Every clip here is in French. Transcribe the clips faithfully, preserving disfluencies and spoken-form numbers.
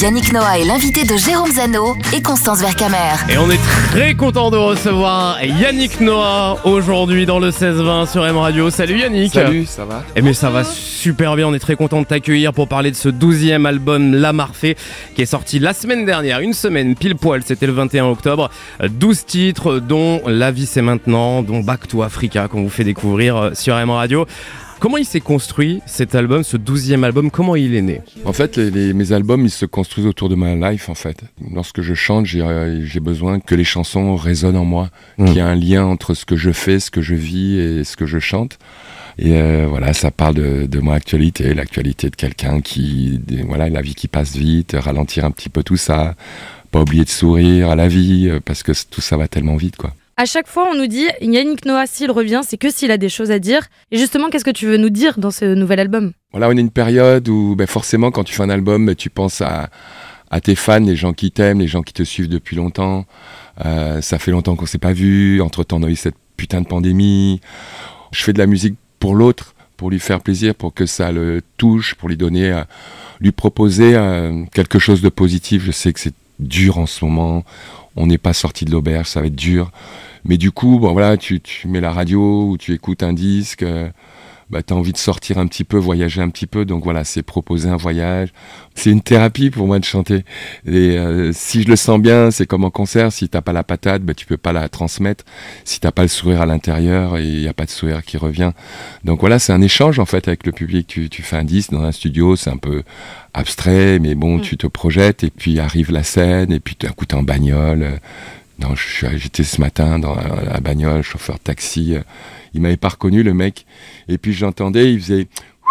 Yannick Noah est l'invité de Jérôme Zano et Constance Vercamer. Et on est très content de recevoir Yannick Noah aujourd'hui dans le seize vingt sur M Radio. Salut Yannick. Salut, ça va? Eh bien ça va super bien, on est très content de t'accueillir pour parler de ce douzième album La Marfée qui est sorti la semaine dernière, une semaine pile poil, c'était le vingt et un octobre. douze titres dont La vie c'est maintenant, dont Back to Africa qu'on vous fait découvrir sur M Radio. Comment il s'est construit cet album, ce douzième album, comment il est né? En fait, les, les, mes albums, ils se construisent autour de ma life, en fait. Lorsque je chante, j'ai, j'ai besoin que les chansons résonnent en moi, mmh. qu'il y ait un lien entre ce que je fais, ce que je vis et ce que je chante. Et euh, voilà, ça parle de, de mon actualité, l'actualité de quelqu'un qui, voilà, la vie qui passe vite, ralentir un petit peu tout ça, pas oublier de sourire à la vie, parce que tout ça va tellement vite, quoi. À chaque fois, on nous dit Yannick Noah, s'il revient, c'est que s'il a des choses à dire. Et justement, qu'est-ce que tu veux nous dire dans ce nouvel album? Voilà, on est une période où ben forcément, quand tu fais un album, tu penses à, à tes fans, les gens qui t'aiment, les gens qui te suivent depuis longtemps. Euh, ça fait longtemps qu'on s'est pas vus. Entre-temps, on a eu cette putain de pandémie. Je fais de la musique pour l'autre, pour lui faire plaisir, pour que ça le touche, pour lui donner, euh, lui proposer euh, quelque chose de positif. Je sais que c'est dur en ce moment. On n'est pas sorti de l'auberge, ça va être dur. Mais du coup, bon, voilà, tu, tu mets la radio ou tu écoutes un disque, euh, bah, tu as envie de sortir un petit peu, voyager un petit peu. Donc voilà, c'est proposer un voyage. C'est une thérapie pour moi de chanter. Et euh, si je le sens bien, c'est comme en concert. Si tu n'as pas la patate, bah, tu ne peux pas la transmettre. Si tu n'as pas le sourire à l'intérieur, et il n'y a pas de sourire qui revient. Donc voilà, c'est un échange en fait avec le public. Tu, tu fais un disque dans un studio, c'est un peu abstrait, mais bon, mmh. tu te projettes et puis arrive la scène et puis d'un coup t'es en bagnole. Euh, non, je suis, j'étais ce matin dans la, la bagnole, chauffeur de taxi. Euh, il m'avait pas reconnu le mec. Et puis j'entendais, il faisait.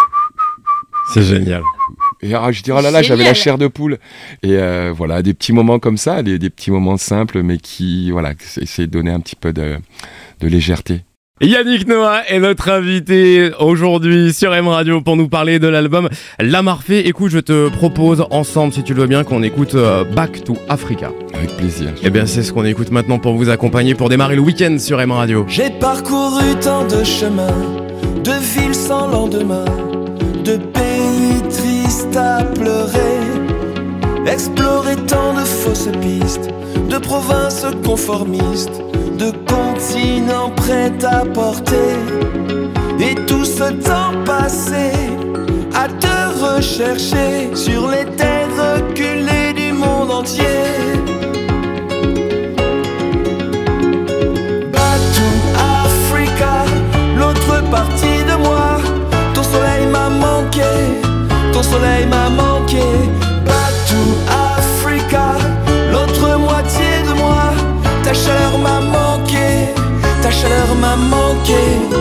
C'est génial. Et alors, je dis oh là là, j'avais la chair de poule. Et euh, voilà, des petits moments comme ça, des, des petits moments simples, mais qui, voilà, essayer de donner un petit peu de, de légèreté. Yannick Noah est notre invité aujourd'hui sur M Radio pour nous parler de l'album La Marfée. Écoute, je te propose ensemble, si tu le veux bien, qu'on écoute euh, Back to Africa. Avec plaisir. Eh bien, c'est ce qu'on écoute maintenant pour vous accompagner, pour démarrer le week-end sur M Radio. J'ai parcouru tant de chemins, de villes sans lendemain, de pays tristes à pleurer, exploré tant de fausses pistes, de provinces conformistes, de continents prêts à porter. Et tout ce temps passé à te rechercher sur les terres reculées du monde entier. Back to Africa, l'autre partie de moi. Ton soleil m'a manqué, ton soleil m'a manqué. Back to Africa, l'autre moitié de moi. Ta chaleur m'a manqué, ta chaleur m'a manqué.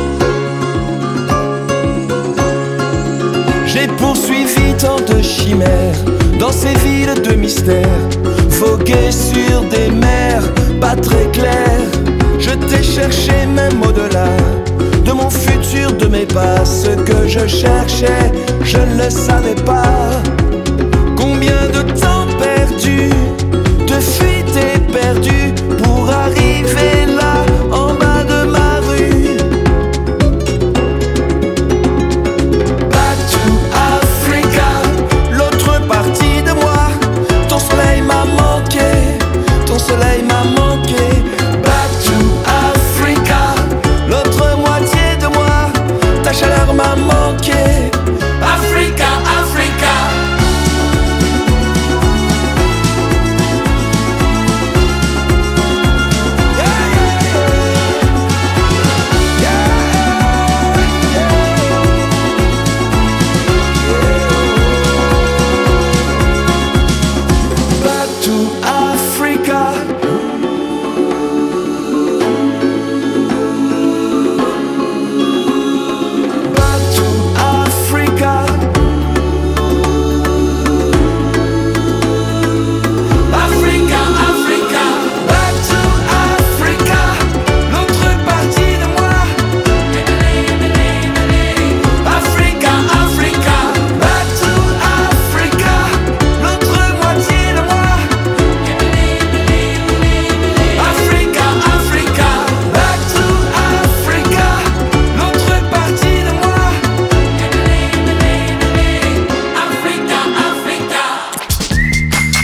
J'ai poursuivi tant de chimères dans ces villes de mystère, vogué sur des mers pas très claires. Je t'ai cherché même au-delà de mon futur, de mes pas. Ce que je cherchais, je ne le savais pas. Combien de temps perdu, de fuite et perdu, pour arriver là, en bas de ma rue. Back to Africa, l'autre partie de moi. Ton soleil m'a manqué, ton soleil m'a manqué. Back to Africa, l'autre moitié de moi. Ta chaleur m'a manqué. Africa, Africa,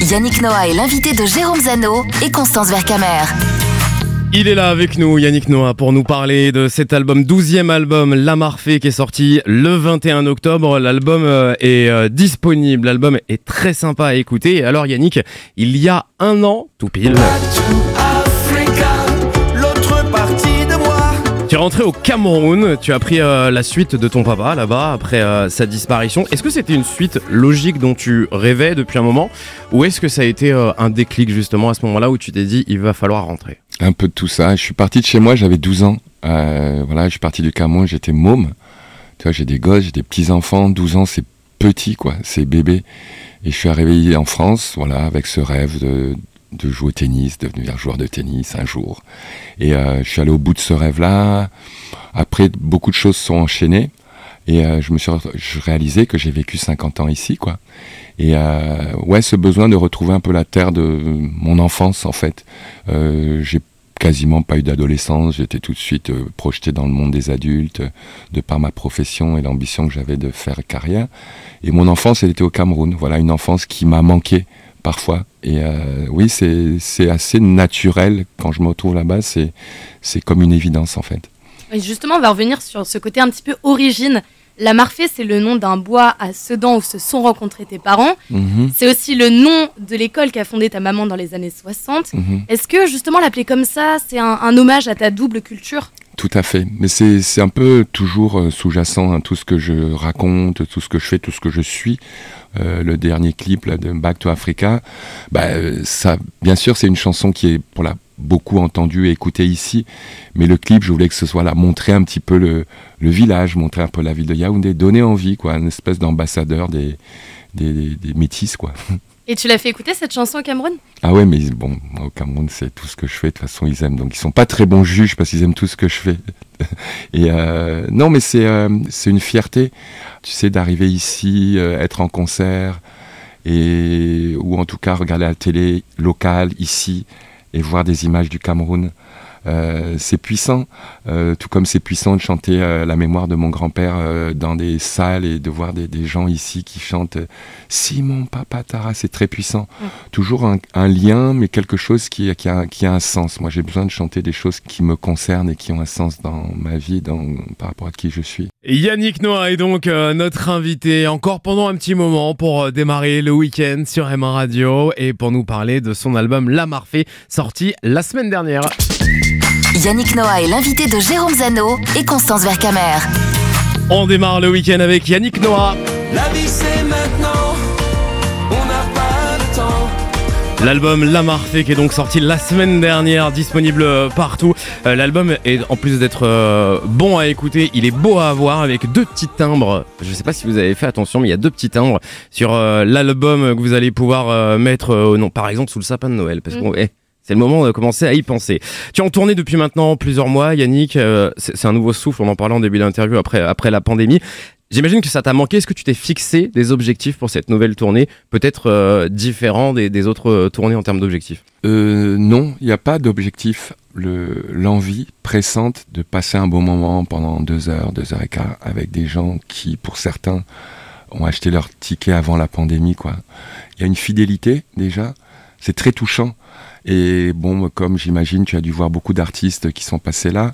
Yannick Noah est l'invité de Jérôme Zano et Constance Vercamer. Il est là avec nous, Yannick Noah, pour nous parler de cet album, douzième album, La Marfée, qui est sorti le vingt et un octobre. L'album est euh, disponible, l'album est très sympa à écouter. Et alors Yannick, il y a un an, tout pile, tu es rentré au Cameroun, tu as pris euh, la suite de ton papa là-bas après euh, sa disparition. Est-ce que c'était une suite logique dont tu rêvais depuis un moment, ou est-ce que ça a été euh, un déclic justement à ce moment-là où tu t'es dit il va falloir rentrer? Un peu de tout ça. Je suis parti de chez moi, j'avais douze ans. Euh, voilà, je suis parti du Cameroun, j'étais môme. Tu vois, j'ai des gosses, j'ai des petits-enfants. douze ans, c'est petit, quoi, c'est bébé. Et je suis arrivé en France, voilà, avec ce rêve de... de jouer au tennis, de devenir joueur de tennis un jour. Et euh, je suis allé au bout de ce rêve-là. Après, beaucoup de choses sont enchaînées. Et euh, je me suis je réalisé que j'ai vécu cinquante ans ici, quoi. Et euh, ouais, ce besoin de retrouver un peu la terre de mon enfance, en fait. Euh, j'ai quasiment pas eu d'adolescence. J'étais tout de suite euh, projeté dans le monde des adultes, de par ma profession et l'ambition que j'avais de faire carrière. Et mon enfance, elle était au Cameroun. Voilà, une enfance qui m'a manqué parfois. Et euh, oui, c'est, c'est assez naturel quand je me retrouve là-bas, c'est, c'est comme une évidence en fait. Et justement, on va revenir sur ce côté un petit peu origine. La Marfée, c'est le nom d'un bois à Sedan où se sont rencontrés tes parents. Mm-hmm. C'est aussi le nom de l'école qu'a fondée ta maman dans les années soixante. Mm-hmm. Est-ce que justement l'appeler comme ça, c'est un, un hommage à ta double culture ? Tout à fait, mais c'est, c'est un peu toujours euh, sous-jacent, hein, tout ce que je raconte, tout ce que je fais, tout ce que je suis. Euh, le dernier clip là, de Back to Africa, bah, ça, bien sûr, c'est une chanson qui est pour la beaucoup entendue et écoutée ici, mais le clip, je voulais que ce soit là, montrer un petit peu le, le village, montrer un peu la ville de Yaoundé, donner envie, quoi, une espèce d'ambassadeur des, des, des, des métis, quoi. Et tu l'as fait écouter cette chanson au Cameroun ? Ah ouais, mais bon, moi, au Cameroun, c'est tout ce que je fais. De toute façon, ils aiment. Donc, ils sont pas très bons juges parce qu'ils aiment tout ce que je fais. Et euh, non, mais c'est euh, c'est une fierté, tu sais, d'arriver ici, euh, être en concert, et ou en tout cas regarder la télé locale ici et voir des images du Cameroun. Euh, c'est puissant, euh, tout comme c'est puissant de chanter euh, la mémoire de mon grand-père euh, dans des salles et de voir des, des gens ici qui chantent euh, Simon Papa Tara, c'est très puissant. Mmh. Toujours un, un lien, mais quelque chose qui, qui, a, qui a un sens. Moi, j'ai besoin de chanter des choses qui me concernent et qui ont un sens dans ma vie, dans, par rapport à qui je suis. Yannick Noah est donc euh, notre invité encore pendant un petit moment pour euh, démarrer le week-end sur M un Radio et pour nous parler de son album La Marfée, sorti la semaine dernière. Yannick Noah est l'invité de Jérôme Zano et Constance Vercamer. On démarre le week-end avec Yannick Noah. La vie c'est maintenant, on n'a pas le temps. L'album La Marfée qui est donc sorti la semaine dernière, disponible partout. Euh, l'album est, en plus d'être euh, bon à écouter, il est beau à avoir avec deux petits timbres. Je ne sais pas si vous avez fait attention, mais il y a deux petits timbres sur euh, l'album que vous allez pouvoir euh, mettre, euh, non, par exemple, sous le sapin de Noël. Parce qu'on, eh, c'est le moment de commencer à y penser. Tu es en tournée depuis maintenant plusieurs mois, Yannick. Euh, c'est, c'est un nouveau souffle, on en parlait en début d'interview après, après la pandémie. J'imagine que ça t'a manqué. Est-ce que tu t'es fixé des objectifs pour cette nouvelle tournée, peut-être euh, différents des, des autres euh, tournées en termes d'objectifs ? euh, Non, il n'y a pas d'objectif. Le, l'envie pressante de passer un bon moment pendant deux heures, deux heures et quart avec des gens qui, pour certains, ont acheté leur ticket avant la pandémie, quoi. Il y a une fidélité déjà, c'est très touchant. Et bon, comme j'imagine, tu as dû voir beaucoup d'artistes qui sont passés là.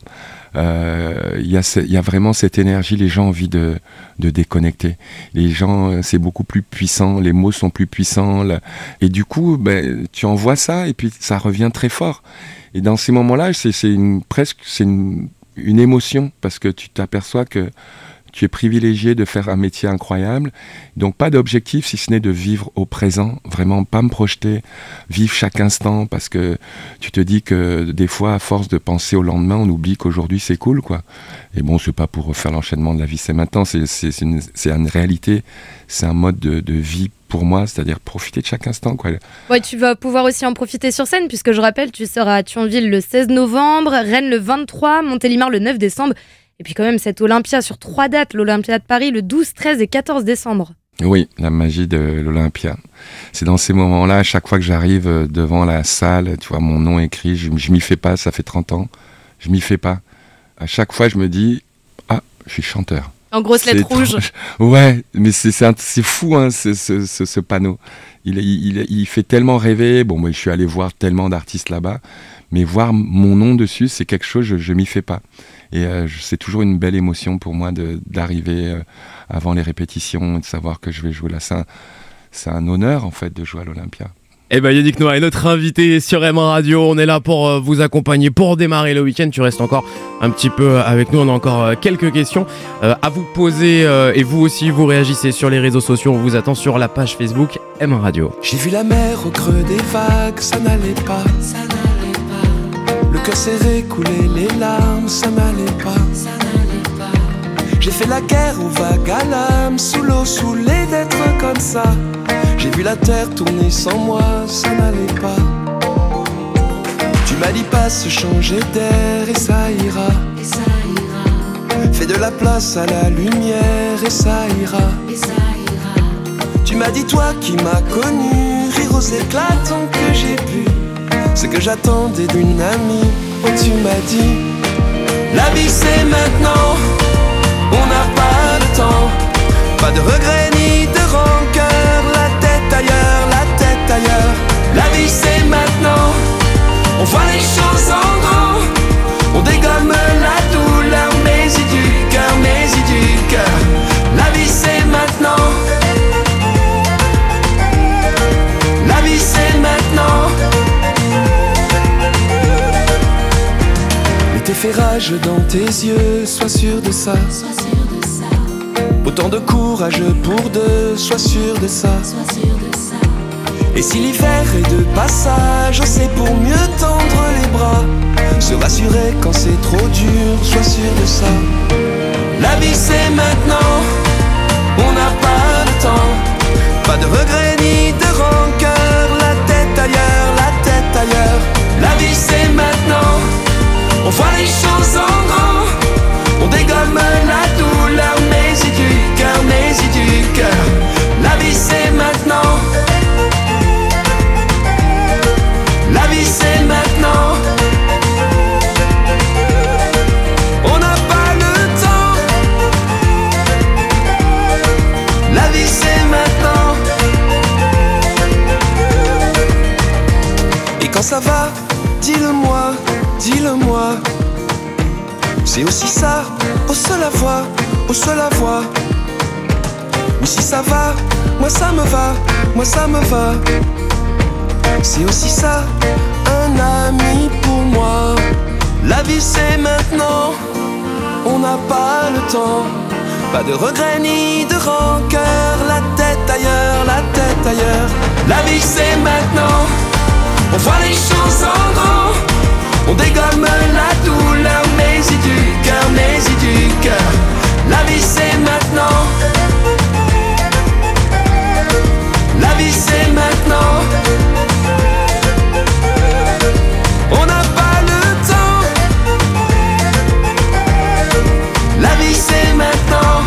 Euh, il y a, il y a vraiment cette énergie, les gens ont envie de, de déconnecter. Les gens, c'est beaucoup plus puissant, les mots sont plus puissants. Là. Et du coup, ben, tu envoies ça et puis ça revient très fort. Et dans ces moments-là, c'est, c'est une, presque c'est une, une émotion parce que tu t'aperçois que tu es privilégié de faire un métier incroyable. Donc pas d'objectif si ce n'est de vivre au présent, vraiment pas me projeter, vivre chaque instant parce que tu te dis que des fois à force de penser au lendemain, on oublie qu'aujourd'hui c'est cool, quoi. Et bon, c'est pas pour refaire l'enchaînement de la vie, c'est maintenant, c'est, c'est, c'est, une, c'est une réalité, c'est un mode de, de vie pour moi, c'est-à-dire profiter de chaque instant, quoi. Ouais, tu vas pouvoir aussi en profiter sur scène puisque je rappelle, tu seras à Thionville le seize novembre, Rennes le vingt-trois, Montélimar le neuf décembre. Et puis quand même, cette Olympia sur trois dates, l'Olympia de Paris, le douze, treize et quatorze décembre. Oui, la magie de l'Olympia. C'est dans ces moments-là, à chaque fois que j'arrive devant la salle, tu vois, mon nom écrit, je, je m'y fais pas, ça fait trente ans, je m'y fais pas. À chaque fois, je me dis, ah, je suis chanteur. En grosses lettres rouges. Ouais, mais c'est, c'est, un, c'est fou, hein, ce, ce, ce, ce panneau. Il, il, il, il fait tellement rêver. Bon, moi, je suis allé voir tellement d'artistes là-bas, mais voir mon nom dessus, c'est quelque chose, je, je m'y fais pas. Et euh, c'est toujours une belle émotion pour moi de, d'arriver euh, avant les répétitions et de savoir que je vais jouer là. C'est un, c'est un honneur, en fait, de jouer à l'Olympia. Eh ben Yannick Noah est notre invité sur M Radio. On est là pour euh, vous accompagner, pour démarrer le week-end. Tu restes encore un petit peu avec nous. On a encore euh, quelques questions euh, à vous poser. Euh, et vous aussi, vous réagissez sur les réseaux sociaux. On vous attend sur la page Facebook M Radio. J'ai vu la mer au creux des vagues, ça n'allait pas, ça n'allait pas. Le cœur serré, couler les larmes, ça n'allait pas, ça n'allait pas. J'ai fait la guerre aux vagues à l'âme, sous l'eau, saoulé d'être comme ça. J'ai vu la terre tourner sans moi, ça n'allait pas. Tu m'as dit passe, changer d'air et ça ira, et ça ira. Fais de la place à la lumière et ça ira, et ça ira. Tu m'as dit toi qui m'as connu, rire aux éclatants que j'ai pu. Ce que j'attendais d'une amie, oh tu m'as dit la vie c'est maintenant, on n'a pas le temps. Pas de regrets ni de rancœur, la tête ailleurs, la tête ailleurs. La vie c'est maintenant, on voit les choses en grand. On dégomme la douleur, mais y du cœur, mais y du cœur. La vie c'est maintenant, la vie c'est maintenant. L'été fait rage dans tes yeux, sois sûr de ça, sois sûr de ça. Autant de courage pour deux, sois sûr de ça, sois sûr de ça. Et si l'hiver est de passage, c'est pour mieux tendre les bras. Se rassurer quand c'est trop dur, sois sûr de ça. La vie c'est maintenant, on n'a pas le temps. Pas de regrets ni de rancœur, la tête ailleurs, la tête ailleurs. La vie c'est maintenant, on voit les choses en grand. On dégomme la douleur, mais y du cœur, mais y du cœur. La vie c'est maintenant, la vie c'est maintenant. On n'a pas le temps, la vie c'est maintenant. Et quand ça va, dis-le-moi, dis-le-moi. C'est aussi ça, hausse la voix, hausse la voix. Mais si ça va, moi ça me va, moi ça me va. C'est aussi ça, un ami pour moi. La vie c'est maintenant, on n'a pas le temps. Pas de regrets ni de rancœur, la tête ailleurs, la tête ailleurs. La vie c'est maintenant, on voit les choses en grand. On dégomme la douleur, mais y du cœur, mais y du cœur. La vie c'est maintenant, la vie c'est maintenant. On n'a pas le temps, la vie c'est maintenant,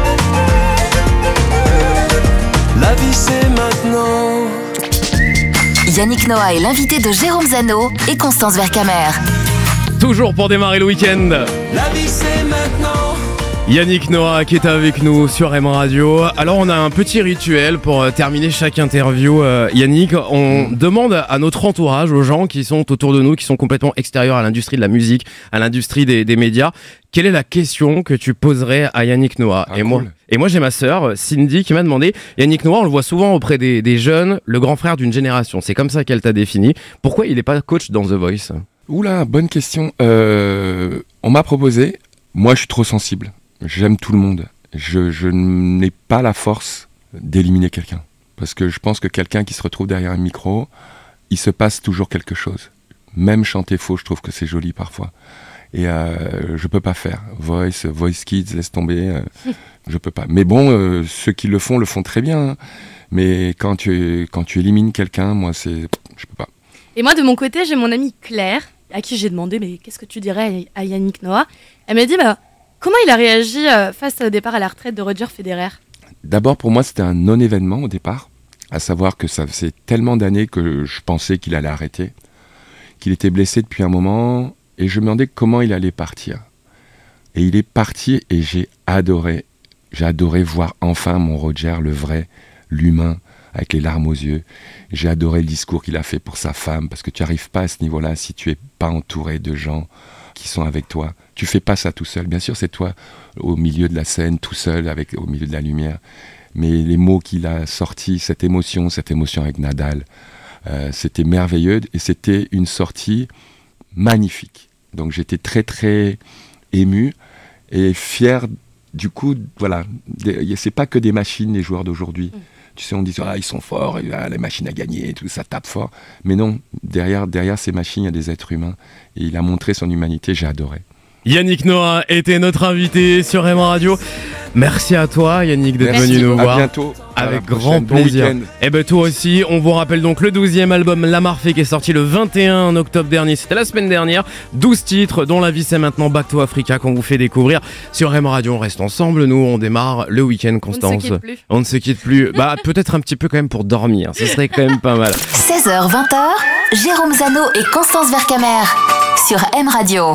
la vie c'est maintenant. Yannick Noah est l'invité de Jérôme Zano et Constance Vercamer. Toujours pour démarrer le week-end. La vie c'est maintenant. Yannick Noah qui est avec nous sur M Radio. Alors on a un petit rituel pour euh, terminer chaque interview. Euh, Yannick, on mmh. demande à notre entourage, aux gens qui sont autour de nous, qui sont complètement extérieurs à l'industrie de la musique, à l'industrie des, des médias, quelle est la question que tu poserais à Yannick Noah? ah, et, cool. moi, et moi j'ai ma sœur Cindy qui m'a demandé, Yannick Noah on le voit souvent auprès des, des jeunes, le grand frère d'une génération, c'est comme ça qu'elle t'a défini. Pourquoi il n'est pas coach dans The Voice? Oula, bonne question. Euh, on m'a proposé, moi je suis trop sensible. J'aime tout le monde. Je, je n'ai pas la force d'éliminer quelqu'un. Parce que je pense que quelqu'un qui se retrouve derrière un micro, il se passe toujours quelque chose. Même chanter faux, je trouve que c'est joli parfois. Et euh, je peux pas faire. Voice, Voice Kids, laisse tomber. Euh, je peux pas. Mais bon, euh, ceux qui le font, le font très bien. Hein. Mais quand tu, quand tu élimines quelqu'un, moi, c'est, je peux pas. Et moi, de mon côté, j'ai mon amie Claire, à qui j'ai demandé, mais qu'est-ce que tu dirais à Yannick Noah? Elle m'a dit, bah, comment il a réagi face au départ à la retraite de Roger Federer? D'abord, pour moi, c'était un non-événement au départ. À savoir que ça faisait tellement d'années que je pensais qu'il allait arrêter, qu'il était blessé depuis un moment, et je me demandais comment il allait partir. Et il est parti et j'ai adoré. J'ai adoré voir enfin mon Roger, le vrai, l'humain, avec les larmes aux yeux. J'ai adoré le discours qu'il a fait pour sa femme, parce que tu n'arrives pas à ce niveau-là si tu n'es pas entouré de gens qui sont avec toi. Tu fais pas ça tout seul. Bien sûr, c'est toi au milieu de la scène, tout seul, avec, au milieu de la lumière. Mais les mots qu'il a sortis, cette émotion, cette émotion avec Nadal, euh, c'était merveilleux et c'était une sortie magnifique. Donc j'étais très très ému et fier. Du coup, voilà, c'est pas que des machines, les joueurs d'aujourd'hui. Mmh. Tu sais, on dit ah, ils sont forts, ah, les machines à gagner, tout ça tape fort. Mais non, derrière, derrière ces machines, il y a des êtres humains. Et il a montré son humanité, j'ai adoré. Yannick Noah était notre invité sur M Radio. Merci à toi Yannick d'être Merci. venu nous à voir. Bientôt. Avec à grand bon plaisir. Et ben toi aussi, on vous rappelle donc le douzième album La Marfée qui est sorti le vingt et un octobre dernier, c'était la semaine dernière. douze titres dont La vie c'est maintenant, Back to Africa qu'on vous fait découvrir sur M Radio. On reste ensemble, nous on démarre le week-end, Constance. On ne se quitte plus. On ne se quitte plus. Bah peut-être un petit peu quand même pour dormir, ce serait quand même pas mal. seize heures vingt, Jérôme Zano et Constance Vercamer sur M Radio.